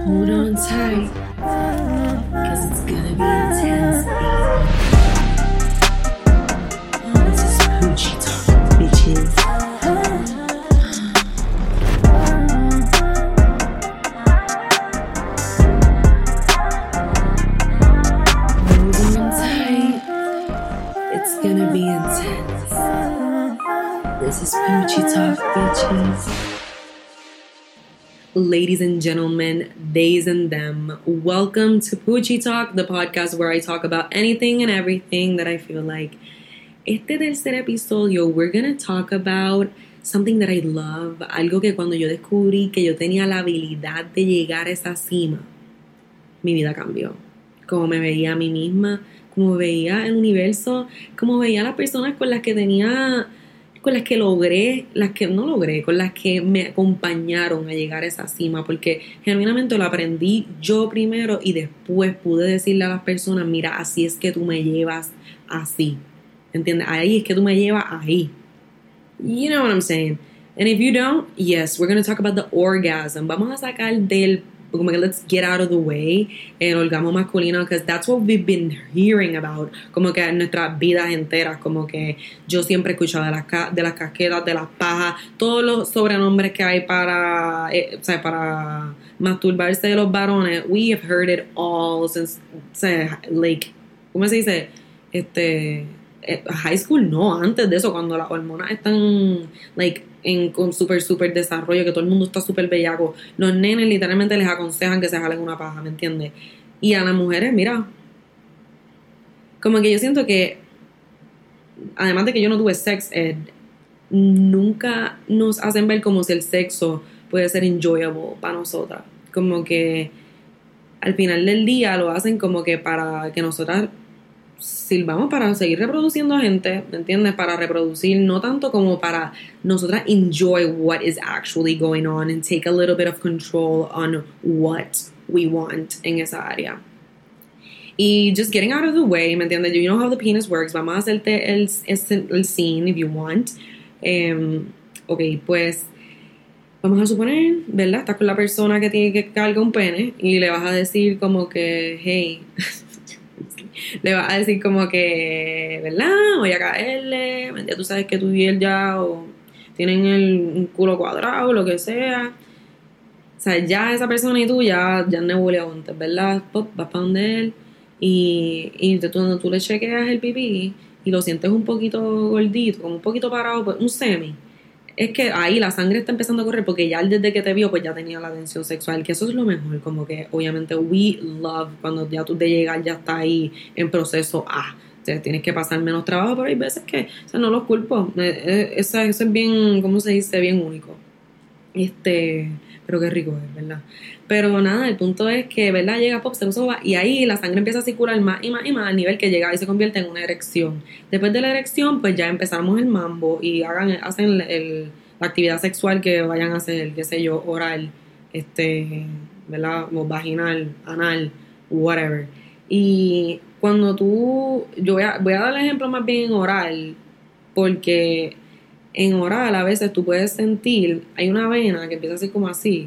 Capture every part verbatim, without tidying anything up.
Hold on tight, cause it's gonna be intense. Oh, this is Poochie Talk, bitches. Hold on tight, it's gonna be intense. This is Poochie Talk, bitches. Ladies and gentlemen, theys and them, welcome to Poochie Talk, the podcast where I talk about anything and everything that I feel like. Este tercer episodio, we're gonna talk about something that I love, algo que cuando yo descubrí que yo tenía la habilidad de llegar a esa cima, mi vida cambió. Como me veía a mí misma, como veía el universo, como veía a las personas con las que tenía... con las que logré, las que no logré, con las que me acompañaron a llegar a esa cima, porque genuinamente lo aprendí yo primero y después pude decirle a las personas, mira, así es que tú me llevas así, ¿entiendes? Ahí es que tú me llevas ahí. You know what I'm saying? And if you don't, yes, we're going to talk about the orgasm. Vamos a sacar del, como que let's get out of the way, el orgasmo masculino, because that's what we've been hearing about, como que en nuestras vidas enteras, como que yo siempre he escuchado de las, ca- de las casquetas, de las pajas, todos los sobrenombres que hay para, eh, o sea, para masturbarse de los varones. We have heard it all since, o sea, like, ¿cómo se dice? Este, eh, high school, no, antes de eso, cuando las hormonas están, like, en con súper, súper desarrollo, que todo el mundo está súper bellaco. Los nenes literalmente les aconsejan que se jalen una paja, ¿me entiendes? Y a las mujeres, mira, como que yo siento que, además de que yo no tuve sex ed, nunca nos hacen ver como si el sexo puede ser enjoyable para nosotras. Como que al final del día lo hacen como que para que nosotras sirvamos para seguir reproduciendo gente, ¿me entiendes? Para reproducir, no tanto como para nosotras enjoy what is actually going on and take a little bit of control on what we want en esa área. Y just getting out of the way, ¿me entiendes? You know how the penis works. Vamos a hacerte el, el, el scene if you want. Um, ok, pues vamos a suponer, ¿verdad? Estás con la persona que tiene que cargar un pene y le vas a decir como que, hey... le vas a decir como que, ¿verdad? Voy a caerle, ya tú sabes que tú y él ya o tienen el un culo cuadrado, lo que sea. O sea, ya esa persona y tú ya, ya han nebuleado antes, ¿verdad? Pop, vas para donde él y, y tú, cuando tú le chequeas el pipí y lo sientes un poquito gordito, como un poquito parado, pues un semi. Es que ahí la sangre está empezando a correr porque ya desde que te vio pues ya tenía la tensión sexual, que eso es lo mejor, como que obviamente we love cuando ya tú de llegar ya está ahí en proceso A, o sea, tienes que pasar menos trabajo, pero hay veces que, o sea, no los culpo, eso, eso es bien, ¿cómo se dice? Bien único, este, pero qué rico es, ¿verdad? Pero nada, el punto es que, ¿verdad? Llega pop, se soba y ahí la sangre empieza a circular más y más y más al nivel que llega y se convierte en una erección. Después de la erección, pues ya empezamos el mambo y hagan, hacen el, el, la actividad sexual que vayan a hacer, qué sé yo, oral, este, ¿verdad? O vaginal, anal, whatever. Y cuando tú, yo voy a, voy a dar el ejemplo más bien en oral, porque en oral a veces tú puedes sentir, hay una vena que empieza así como así,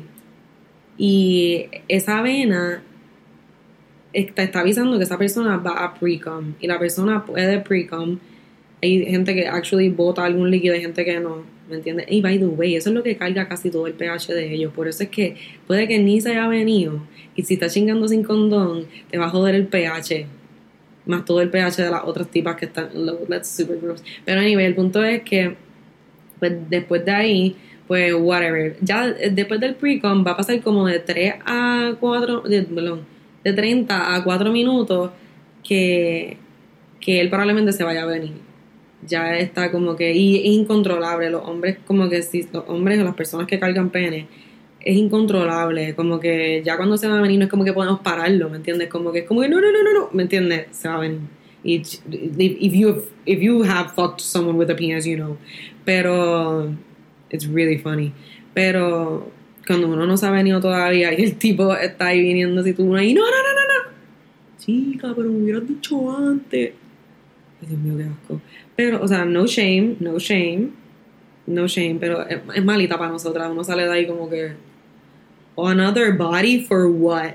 y esa vena está, está avisando que esa persona va a pre-cum y la persona puede pre-cum. Hay gente que actually bota algún líquido, hay gente que no, ¿me entiendes? Y by the way, eso es lo que carga casi todo el pH de ellos, por eso es que puede que ni se haya venido y si estás chingando sin condón te va a joder el pH más todo el pH de las otras tipas que están, that's super gross, pero anyway, el punto es que pues después de ahí pues whatever, ya después del pre-com va a pasar como de tres a cuatro, de, perdón, de treinta a cuatro minutos que, que él probablemente se vaya a venir. Ya está como que, y es incontrolable, los hombres como que si, los hombres o las personas que cargan pene, es incontrolable, como que ya cuando se va a venir no es como que podemos pararlo, ¿me entiendes? Como que es como que no, no, no, no, no, ¿me entiendes? Se va a venir. Y if you, if you have fucked someone with a penis, you know. Pero it's really funny. Pero cuando uno no se ha venido todavía y el tipo está ahí viniendo así tú ahí, no, no, no, no, no. Chica, pero me hubieras dicho antes. Ay, Dios mío, qué asco. Pero, o sea, no shame, no shame, no shame, pero es, es malita para nosotras. Uno sale de ahí como que another body for what?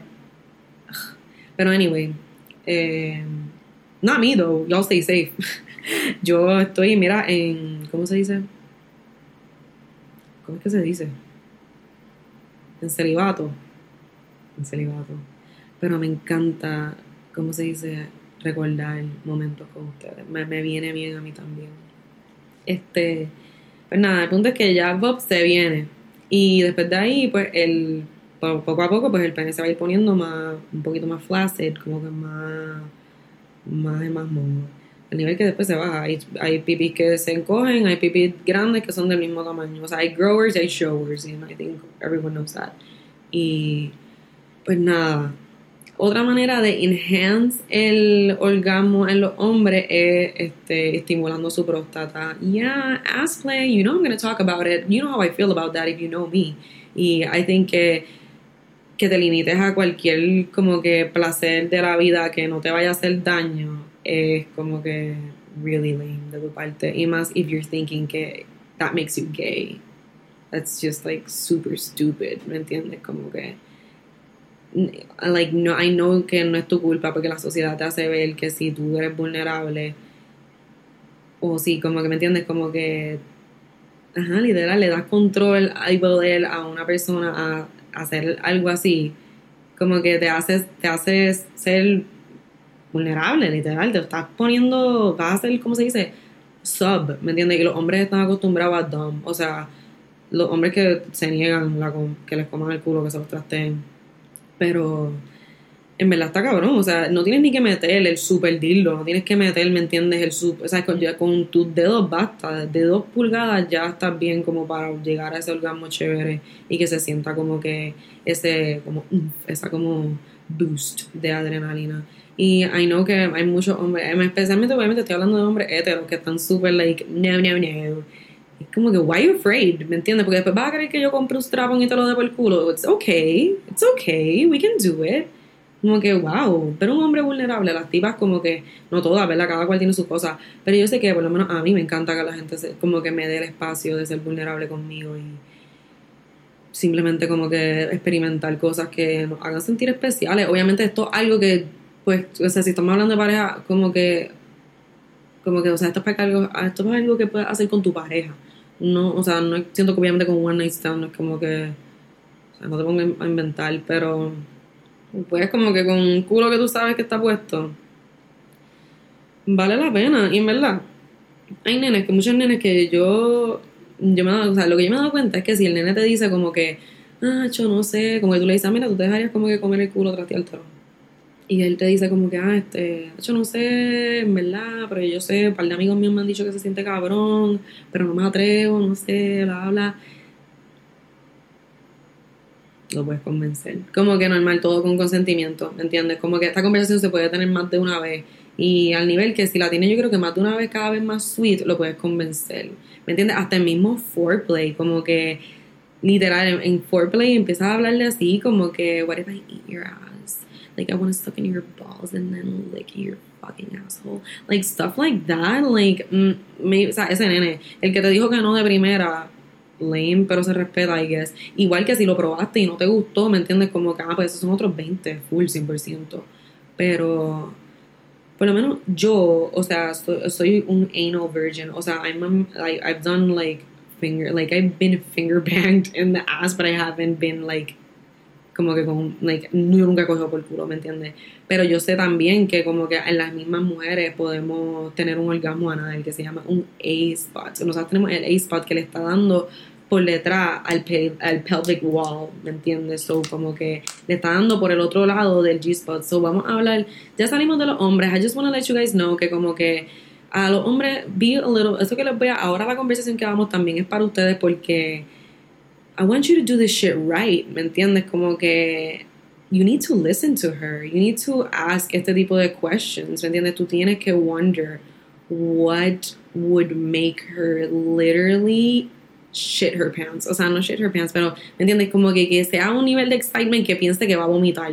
Pero anyway, eh, not me though, y'all stay safe. Yo estoy, mira, en, ¿cómo se dice? ¿Cómo es que se dice? En celibato. En celibato. Pero me encanta, ¿cómo se dice? Recordar momentos con ustedes. Me, me viene bien a mí también. Este, pues nada, el punto es que ya Bob se viene. Y después de ahí, pues el poco a poco, pues el pene se va a ir poniendo más, un poquito más flácido, como que más, más y más mono. El nivel que después se baja. Hay, hay pipis que se encogen, hay pipis grandes que son del mismo tamaño. O sea, hay growers y hay showers. Y I think everyone knows that. Y pues nada. Otra manera de enhance el orgasmo en los hombres es este, estimulando su próstata. Yeah, ass play, you know I'm going to talk about it. You know how I feel about that if you know me. Y I think que, que te limites a cualquier como que placer de la vida que no te vaya a hacer daño es como que really lame de tu parte. Y más if you're thinking que that makes you gay. That's just like super stupid, ¿me entiendes? Como que like no, I know que no es tu culpa porque la sociedad te hace ver que si tú eres vulnerable o si como que me entiendes como que ajá, literal le das control y poder a una persona a, a hacer algo así como que te haces te haces ser vulnerable, literal, te estás poniendo, vas a ser, ¿cómo se dice? Sub, ¿me entiendes? Que los hombres están acostumbrados a dumb, o sea, los hombres que se niegan la, que les coman el culo, que se los trasteen. Pero en verdad está cabrón, o sea, no tienes ni que meter el super dildo, no tienes que meter, ¿me entiendes? El super, o sea, con, con tus dedos basta, de dos pulgadas ya estás bien como para llegar a ese orgasmo chévere y que se sienta como que ese, como, esa como boost de adrenalina. Y I know que hay muchos hombres, especialmente obviamente estoy hablando de hombres heteros que están súper like, no, no, no. Es como que, why you afraid? ¿Me entiendes? Porque después vas a querer que yo compre un strap-on y te lo dé por el culo. It's okay, it's okay, we can do it. Como que, wow, pero un hombre vulnerable, las tipas como que, no todas, ¿verdad? Cada cual tiene sus cosas. Pero yo sé que por lo menos a mí me encanta que la gente se, como que me dé el espacio de ser vulnerable conmigo y simplemente como que experimentar cosas que nos hagan sentir especiales. Obviamente esto es algo que, pues, o sea, si estamos hablando de pareja, como que, como que, o sea, esto es, algo, esto es algo que puedes hacer con tu pareja. No, o sea, no siento que obviamente con un one night stand no es como que, o sea, no te pongas a inventar, pero pues como que con un culo que tú sabes que está puesto, vale la pena. Y en verdad, hay nenes, que muchos nenes que yo, yo me he dado, o sea, lo que yo me he dado cuenta es que si el nene te dice como que, ah, yo no sé, como que tú le dices, ah, mira, tú te dejarías como que comer el culo tras ti al toro. Y él te dice como que, ah, este, yo no sé, en verdad, pero yo sé, un par de amigos míos me han dicho que se siente cabrón, pero no me atrevo, no sé, bla, bla. Lo puedes convencer. Como que normal, todo con consentimiento, ¿me entiendes? Como que esta conversación se puede tener más de una vez. Y al nivel que si la tienes yo creo que más de una vez, cada vez más sweet, lo puedes convencer. ¿Me entiendes? Hasta el mismo foreplay, como que literal, en, en foreplay empiezas a hablarle así, como que, what if I eat your ass? Like, I want to suck in your balls and then lick your fucking asshole. Like, stuff like that. Like, mm, me, o sea, ese nene, el que te dijo que no de primera, lame, pero se respeta, I guess. Igual que si lo probaste y no te gustó, ¿me entiendes? Como que, ah, pues esos son otros veinte, full, cien por ciento. Pero, por lo menos yo, o sea, soy, soy un anal virgin. O sea, I'm, a, like, I've done, like, finger, like, I've been finger banged in the ass, but I haven't been, like, como que con, like, yo nunca he cogido por culo, ¿me entiendes? Pero yo sé también que como que en las mismas mujeres podemos tener un orgasmo anal que se llama un A-spot. Nosotros tenemos el A-spot que le está dando por detrás al, pe- al pelvic wall, ¿me entiendes? So, como que le está dando por el otro lado del G-spot. So, vamos a hablar, ya salimos de los hombres. I just want to let you guys know que como que a los hombres, be a little, eso que les voy a, ahora la conversación que vamos también es para ustedes porque I want you to do this shit right, ¿me entiendes? Como que you need to listen to her, you need to ask este tipo de questions, ¿me entiendes? Tú tienes que wonder what would make her literally shit her pants, o sea, no shit her pants, pero, ¿me entiendes? Como que, que sea un nivel de excitement que piense que va a vomitar,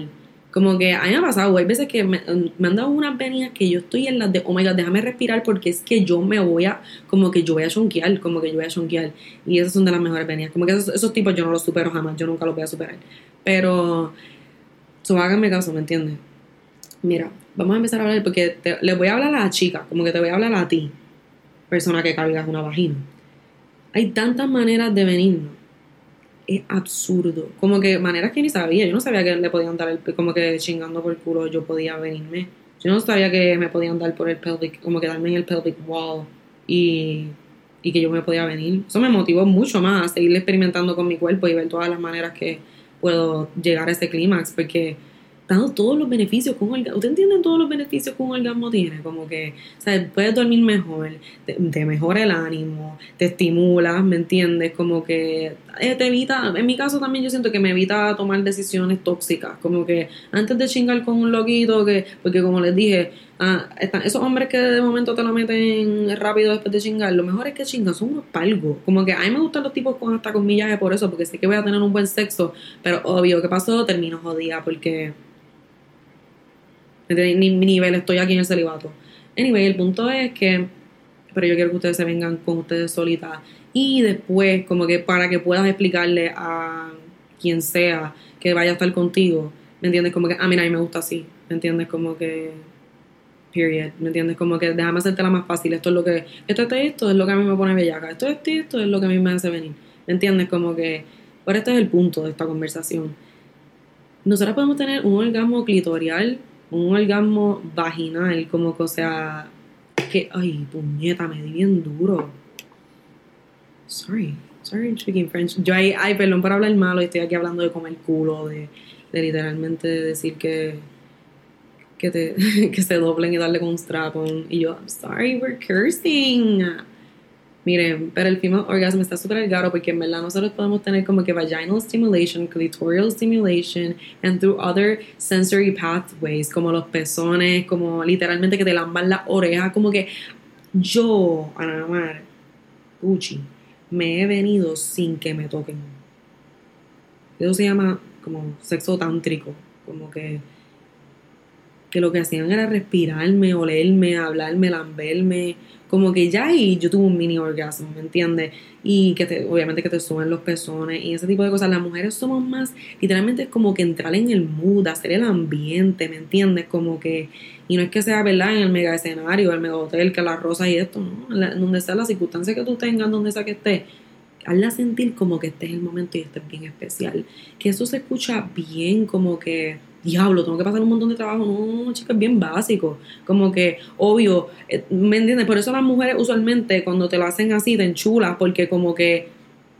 Como que a mí me ha pasado, hay veces que me, me han dado unas venidas que yo estoy en las de, oh my god, déjame respirar porque es que yo me voy a, como que yo voy a chonquear, como que yo voy a chonquear. Y esas son de las mejores venidas. Como que esos, esos tipos yo no los supero jamás, yo nunca los voy a superar. Pero, so, háganme caso, ¿me entiendes? Mira, vamos a empezar a hablar porque te, les voy a hablar a la chica, como que te voy a hablar a ti, persona que cargas una vagina. Hay tantas maneras de venirnos. Es absurdo. Como que maneras que ni sabía. Yo no sabía que le podían dar el, como que chingando por el culo yo podía venirme. Yo no sabía que me podían dar por el pelvic, como que darme en el pelvic wall y, y que yo me podía venir. Eso me motivó mucho más a seguir experimentando con mi cuerpo y ver todas las maneras que puedo llegar a ese clímax, porque dando todos los beneficios que un orgasmo, ¿ustedes entienden todos los beneficios que un orgasmo tiene? Como que, o sea, puedes dormir mejor, te, te mejora el ánimo, te estimula, ¿me entiendes? Como que eh, te evita, en mi caso también yo siento que me evita tomar decisiones tóxicas, como que antes de chingar con un loquito, que, porque como les dije, ah, están, esos hombres que de momento te lo meten rápido después de chingar, lo mejor es que chingan, son unos palgos, como que a mí me gustan los tipos con hasta con millaje por eso, porque sé que voy a tener un buen sexo, pero obvio, ¿qué pasó? Termino jodida, porque ni mi nivel, estoy aquí en el celibato. Anyway, el punto es que, pero yo quiero que ustedes se vengan con ustedes solitas y después, como que para que puedas explicarle a quien sea que vaya a estar contigo, ¿me entiendes? Como que, ah, mira, a mí me gusta así, ¿me entiendes? Como que, period, ¿me entiendes? Como que déjame hacértela más fácil, esto es lo que, esto, esto, esto es lo que a mí me pone bellaca, esto, esto, esto es lo que a mí me hace venir, ¿me entiendes? Como que, por este es el punto de esta conversación. Nosotros podemos tener un orgasmo clitorial, un orgasmo vaginal, como que, o sea, que, ay, puñeta, me di bien duro. Sorry, sorry, I'm speaking French. Yo, ay, ay, perdón por hablar malo, estoy aquí hablando de comer culo, de, de literalmente decir que, que, te, que se doblen y darle con un strap-on. Y yo, I'm sorry, we're cursing. Miren, pero el female orgasm está súper caro porque en verdad nosotros podemos tener como que vaginal stimulation, clitoral stimulation, and through other sensory pathways, como los pezones, como literalmente que te lamban las orejas, como que yo, Ana Mar, Gucci, me he venido sin que me toquen. Eso se llama como sexo tántrico, como que que lo que hacían era respirarme, olerme, hablarme, lamberme, como que ya ahí yo tuve un mini orgasmo, ¿me entiendes? Y que te, obviamente que te suben los pezones y ese tipo de cosas. Las mujeres somos más, literalmente es como que entrar en el mood, hacer el ambiente, ¿me entiendes? Como que, y no es que sea, ¿verdad? En el mega escenario, el mega hotel, que las rosas y esto, ¿no? La, donde sea la circunstancia que tú tengas, donde sea que estés, hazla sentir como que este es el momento y este es bien especial. Que eso se escucha bien como que diablo, tengo que pasar un montón de trabajo. No, chicas, es bien básico. Como que, obvio, eh, ¿me entiendes? Por eso las mujeres usualmente cuando te lo hacen así te enchulas, porque como que,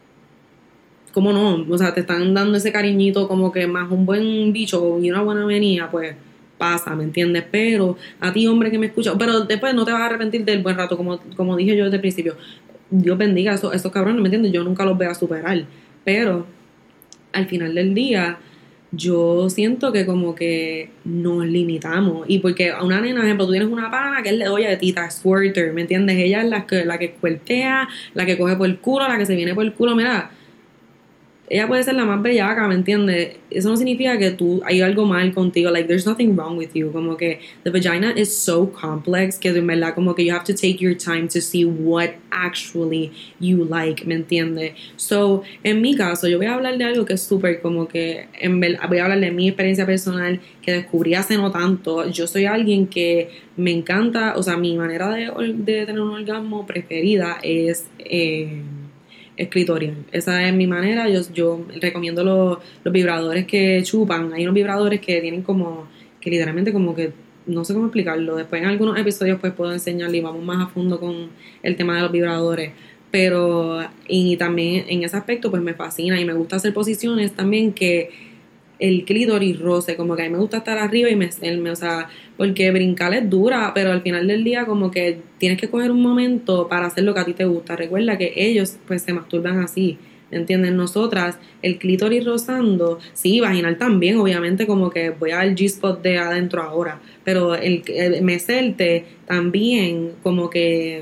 ¿cómo no? O sea, te están dando ese cariñito como que más un buen bicho y una buena venida, pues pasa, ¿me entiendes? Pero a ti, hombre que me escucha, pero después no te vas a arrepentir del buen rato, como, como dije yo desde el principio. Dios bendiga a esos, esos cabrones, ¿me entiendes? Yo nunca los voy a superar, pero al final del día yo siento que como que nos limitamos. Y porque a una nena, por ejemplo, tú tienes una pana que es de olla de tita, squirter, ¿me entiendes? Ella es la que, la que cuertea, la que coge por el culo, la que se viene por el culo. Mira, ella puede ser la más bellaca, ¿me entiendes? Eso no significa que tú hay algo mal contigo. Like, there's nothing wrong with you. Como que the vagina is so complex que en verdad como que you have to take your time to see what actually you like, ¿me entiendes? So, en mi caso, yo voy a hablar de algo que es súper como que, en verdad, voy a hablar de mi experiencia personal que descubrí hace no tanto. Yo soy alguien que me encanta, o sea, mi manera de, de tener un orgasmo preferida es... Eh, es clitorial. Esa es mi manera. Yo, yo recomiendo los, los vibradores que chupan. Hay unos vibradores que tienen como, que literalmente como que, no sé cómo explicarlo. Después en algunos episodios pues puedo enseñarle y vamos más a fondo con el tema de los vibradores. Pero, y también en ese aspecto pues me fascina y me gusta hacer posiciones también que el clítoris roce, como que a mí me gusta estar arriba y mecerme, o sea, porque brincar es dura, pero al final del día como que tienes que coger un momento para hacer lo que a ti te gusta. Recuerda que ellos pues se masturban así, ¿me entiendes? Nosotras, el clítoris rozando, sí, vaginal también, obviamente como que voy al G-spot de adentro ahora, pero el, el mecerte también como que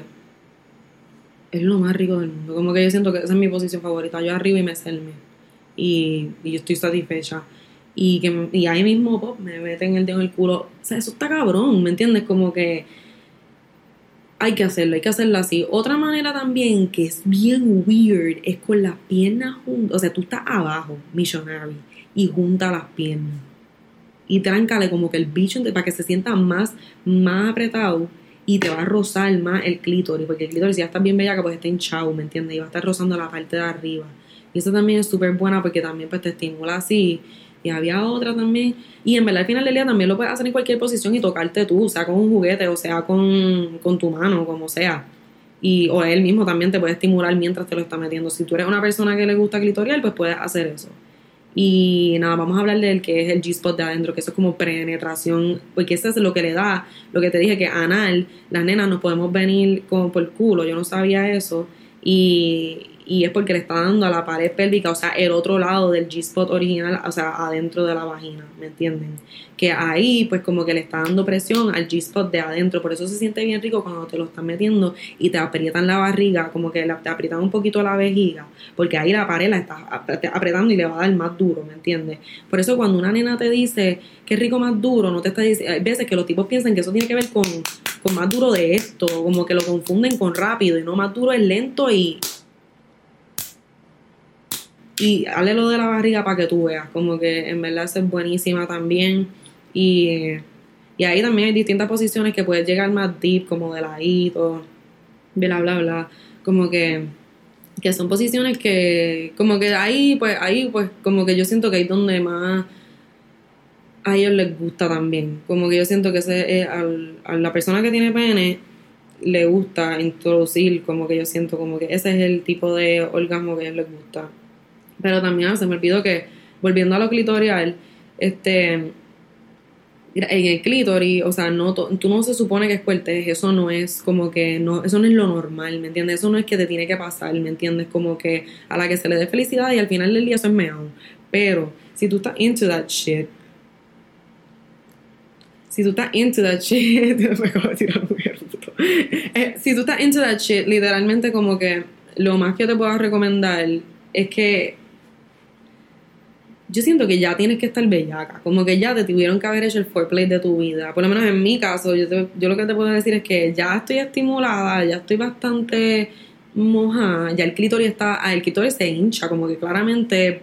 es lo más rico del mundo, como que yo siento que esa es mi posición favorita, yo arriba y mecerme, y, y yo estoy satisfecha. y que y ahí mismo pop, me meten el dedo en el culo. O sea, eso está cabrón, ¿me entiendes? Como que hay que hacerlo, hay que hacerlo así. Otra manera también que es bien weird es con las piernas juntas. O sea, tú estás abajo, missionary, y junta las piernas. Y tráncale como que el bicho para que se sienta más, más apretado y te va a rozar más el clítoris, porque el clítoris ya está bien bellaca pues está hinchado, ¿me entiendes? Y va a estar rozando la parte de arriba. Y eso también es súper buena porque también pues te estimula así. Y había otra también. Y en verdad al final del día también lo puedes hacer en cualquier posición y tocarte tú, sea con un juguete o sea con, con tu mano, como sea. Y, o él mismo también te puede estimular mientras te lo está metiendo. Si tú eres una persona que le gusta clitorial, pues puedes hacer eso. Y nada, vamos a hablar del que es el G-spot de adentro, que eso es como penetración, porque eso es lo que le da, lo que te dije, que anal, las nenas nos podemos venir como por el culo, yo no sabía eso, y, y es porque le está dando a la pared pélvica, o sea, el otro lado del G-spot original, o sea, adentro de la vagina, ¿me entienden? Que ahí, pues como que le está dando presión al G-spot de adentro, por eso se siente bien rico cuando te lo están metiendo y te aprietan la barriga, como que te aprietan un poquito la vejiga, porque ahí la pared la estás apretando y le va a dar más duro, ¿me entiendes? Por eso cuando una nena te dice que rico más duro, no te está diciendo, hay veces que los tipos piensan que eso tiene que ver con, con más duro de esto, como que lo confunden con rápido, y no, más duro es lento y y hazle lo de la barriga para que tú veas, como que en verdad eso es buenísima también. Y, y ahí también hay distintas posiciones que puedes llegar más deep, como de ladito, bla, bla, bla. Como que, que son posiciones que, como que ahí, pues, ahí, pues, como que yo siento que ahí donde más a ellos les gusta también. Como que yo siento que ese es al, a la persona que tiene pene le gusta introducir, como que yo siento como que ese es el tipo de orgasmo que a ellos les gusta. Pero también se me olvidó que, volviendo a lo clitorial, este, en el clítoris, o sea, no, tú no se supone que es fuerte, eso no es como que, no, eso no es lo normal, ¿me entiendes? Eso no es que te tiene que pasar, ¿me entiendes? Como que a la que se le dé felicidad y al final del día eso es meao. Pero, si tú estás into that shit, si tú estás into that shit, me acabo de tirar un puto. Eh, si tú estás into that shit, literalmente como que lo más que te puedo recomendar es que yo siento que ya tienes que estar bellaca, como que ya te tuvieron que haber hecho el foreplay de tu vida. Por lo menos en mi caso, yo, te, yo lo que te puedo decir es que ya estoy estimulada, ya estoy bastante mojada, ya el clítoris está, ah, el clítoris se hincha, como que claramente,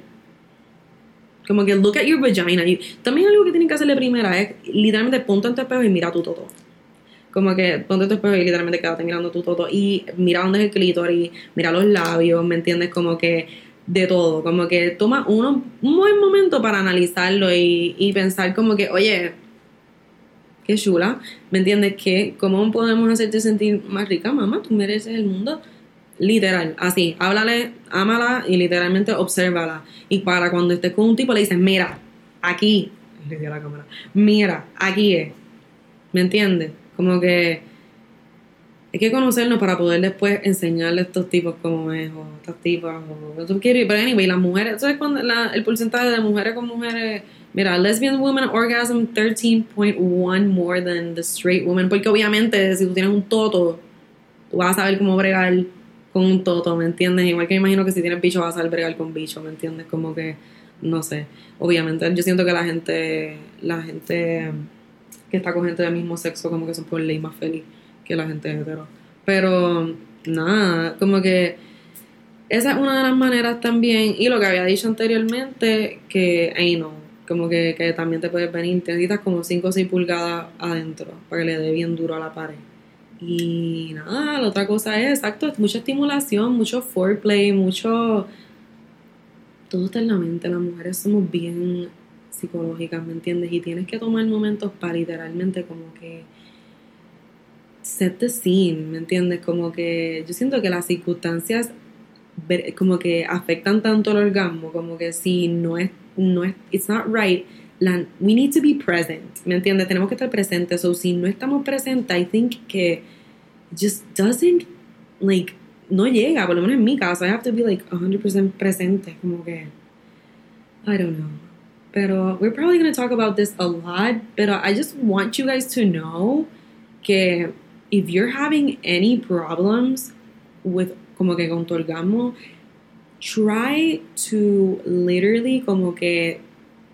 como que look at your vagina. Y también algo que tienen que hacerle primera es literalmente ponte en tu espejo y mira tu toto. Como que ponte en tu espejo y literalmente quédate mirando tu toto y mira dónde es el clítoris, mira los labios, ¿me entiendes? Como que de todo, como que toma uno, un buen momento para analizarlo y, y pensar como que, oye, qué chula, ¿me entiendes? ¿Qué, ¿Cómo podemos hacerte sentir más rica, mamá? Tú mereces el mundo. Literal, así, háblale, ámala y literalmente obsérvala. Y para cuando estés con un tipo le dices, mira, aquí, le di a la cámara, mira, aquí es, ¿me entiendes? Como que hay que conocernos para poder después enseñarle a estos tipos cómo es, o estas tipas, o tú quieres. Pero anyway, las mujeres, ¿sabes cuando la, el porcentaje de mujeres con mujeres? Mira, lesbian women orgasm thirteen point one more than the straight woman. Porque obviamente, si tú tienes un toto, tú vas a saber cómo bregar con un toto, ¿me entiendes? Igual que me imagino que si tienes bicho, vas a saber bregar con bicho, ¿me entiendes? Como que, no sé. Obviamente, yo siento que la gente, la gente que está con gente del mismo sexo, como que son por ley más feliz que la gente hetero. Pero nada, como que esa es una de las maneras también. Y lo que había dicho anteriormente, que ay no, como que, que también te puedes venir, te necesitas como cinco o seis pulgadas adentro para que le dé bien duro a la pared. Y nada, la otra cosa es, exacto, mucha estimulación, mucho foreplay, mucho, todo está en la mente. Las mujeres somos bien psicológicas, ¿me entiendes? Y tienes que tomar momentos para literalmente como que set the scene, ¿me entiendes? Como que yo siento que las circunstancias como que afectan tanto el orgasmo, como que si no es, no es, it's not right, la, we need to be present, ¿me entiendes? Tenemos que estar presentes, so si no estamos presentes, I think que just doesn't, like, no llega, por lo menos en mi caso, I have to be like one hundred percent presente, como que, I don't know. Pero we're probably going to talk about this a lot, pero I just want you guys to know que if you're having any problems with como que con tu orgasmo, try to literally como que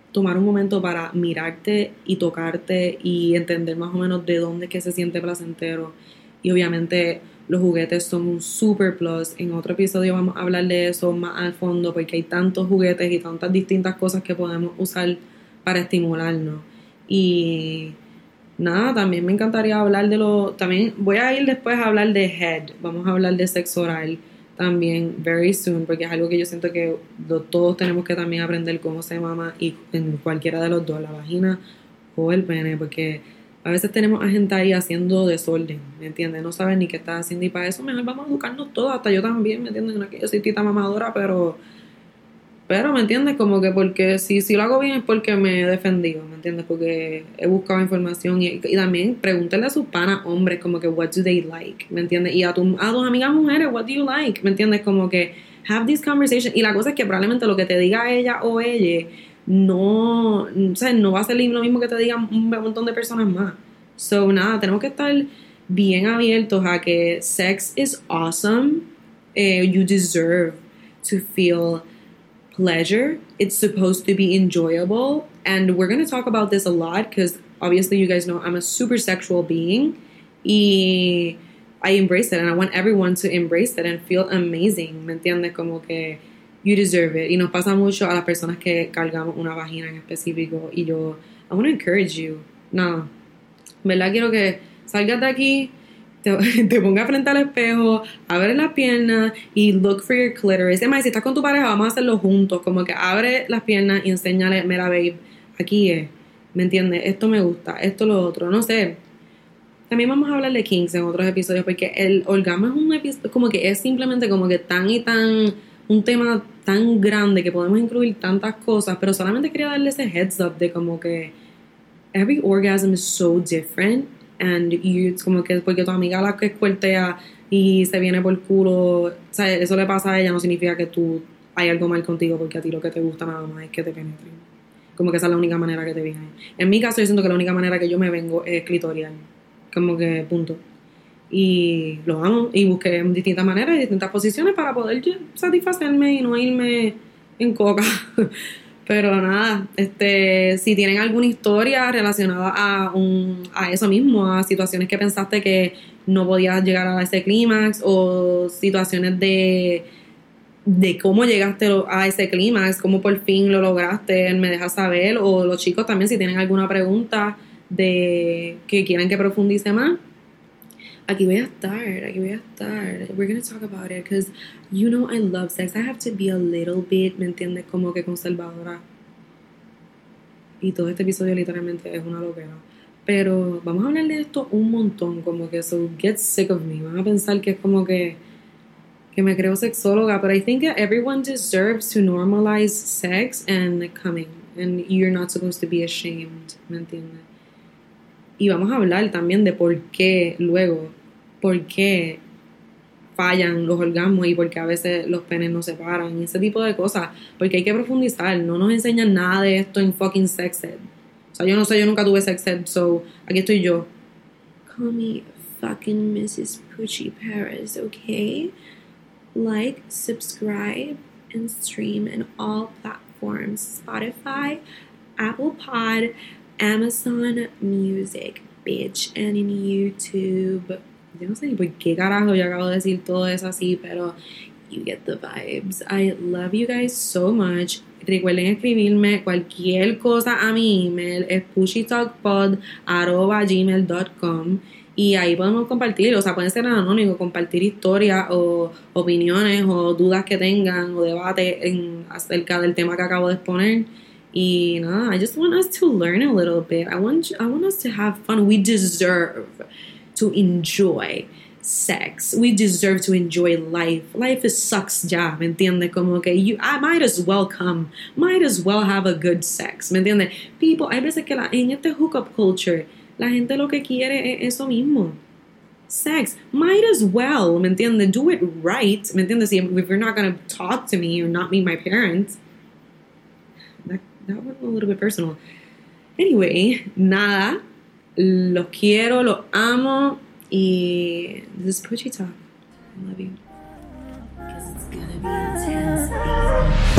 tomar un momento para mirarte y tocarte y entender más o menos de dónde es que se siente placentero. Y obviamente los juguetes son un super plus. En otro episodio vamos a hablar de eso más al fondo porque hay tantos juguetes y tantas distintas cosas que podemos usar para estimularnos. Y nada, también me encantaría hablar de lo... También voy a ir después a hablar de head. Vamos a hablar de sexo oral también very soon, porque es algo que yo siento que lo, todos tenemos que también aprender cómo se mama y en cualquiera de los dos, la vagina o el pene, porque a veces tenemos a gente ahí haciendo desorden, ¿me entiendes? No saben ni qué está haciendo y para eso mejor vamos a educarnos todos, hasta yo también, ¿me entiendes? No es que yo soy tita mamadora, pero pero, ¿me entiendes? Como que porque si, si lo hago bien es porque me he defendido, ¿me entiendes? Porque he buscado información y, y también pregúntale a sus panas hombres como que what do they like, ¿me entiendes? Y a, tu, a tus amigas mujeres, what do you like, ¿me entiendes? Como que have this conversation. Y la cosa es que probablemente lo que te diga ella o ella no, o sea, no va a ser lo mismo que te digan un montón de personas más. So, nada, tenemos que estar bien abiertos a que sex is awesome. Uh, you deserve to feel pleasure. It's supposed to be enjoyable. And we're going to talk about this a lot because obviously you guys know I'm a super sexual being. Y I embrace it and I want everyone to embrace it and feel amazing. ¿Me entiendes? Como que you deserve it. Y nos pasa mucho a las personas que cargamos una vagina en específico. Y yo, I want to encourage you. No, ¿verdad? Quiero que salgas de aquí, te, te pongas frente al espejo, abre las piernas y look for your clitoris. Además, si estás con tu pareja, vamos a hacerlo juntos. Como que abre las piernas y enséñale, mira, babe, aquí es. ¿Me entiendes? Esto me gusta, esto lo otro. No sé. También vamos a hablar de kinks en otros episodios porque el orgasmo es un episodio, como que es simplemente como que tan y tan, un tema tan grande que podemos incluir tantas cosas, pero solamente quería darle ese heads up de como que every orgasm is so different. And you, como que porque tu amiga la que escuertea y se viene por culo, o sea, eso le pasa a ella, no significa que tú hay algo mal contigo porque a ti lo que te gusta nada más es que te penetren. Como que esa es la única manera que te viene. En mi caso yo siento que la única manera que yo me vengo es clitorial. Como que punto. Y lo amo y busqué distintas maneras y distintas posiciones para poder satisfacerme y no irme en coca. Pero nada, este, si tienen alguna historia relacionada a un, a eso mismo, a situaciones que pensaste que no podías llegar a ese clímax o situaciones de, de cómo llegaste a ese clímax, cómo por fin lo lograste, me dejas saber. O los chicos también, si tienen alguna pregunta de que quieran que profundice más, aquí voy a estar, aquí voy a estar. We're gonna talk about it because you know I love sex. I have to be a little bit, ¿me entiendes? Como que conservadora. Y todo este episodio literalmente es una locura. Pero vamos a hablar de esto un montón, como que so get sick of me. Van a pensar que es como que que me creo sexóloga, but I think that everyone deserves to normalize sex and coming, and you're not supposed to be ashamed, ¿me entiendes? Y vamos a hablar también de por qué luego, por qué fallan los orgasmos y por qué a veces los penes no se paran y ese tipo de cosas, porque hay que profundizar. No nos enseñan nada de esto en fucking sex ed. O sea, yo no sé, yo nunca tuve sex ed, so aquí estoy yo. Call me fucking missus Poochie Paris, okay? Like, subscribe, and stream in all platforms. Spotify, Apple Pod, Amazon Music, bitch, and in YouTube. Yo no sé ni por qué carajo yo acabo de decir todo eso así, pero you get the vibes. I love you guys so much. Recuerden escribirme cualquier cosa a mi email, es pushytalkpod arroba gmail dot com, y ahí podemos compartir, o sea, pueden ser anónimos, compartir historias o opiniones o dudas que tengan o debate en, acerca del tema que acabo de exponer. Y nada, I just want us to learn a little bit. I want I want us to have fun. We deserve to enjoy sex. We deserve to enjoy life. Life is sucks ya, ¿me entiendes? Como que you, I might as well come. Might as well have a good sex, ¿me entiendes? People, hay veces que la, en este hookup culture, la gente lo que quiere es eso mismo. Sex. Might as well, ¿me entiendes? Do it right, ¿me entiendes? If you're not going to talk to me or not meet my parents. That, that went a little bit personal. Anyway, nada. Los quiero, los amo. Y this is Poochie Talk. I love you. 'Cause it's gonna be intense.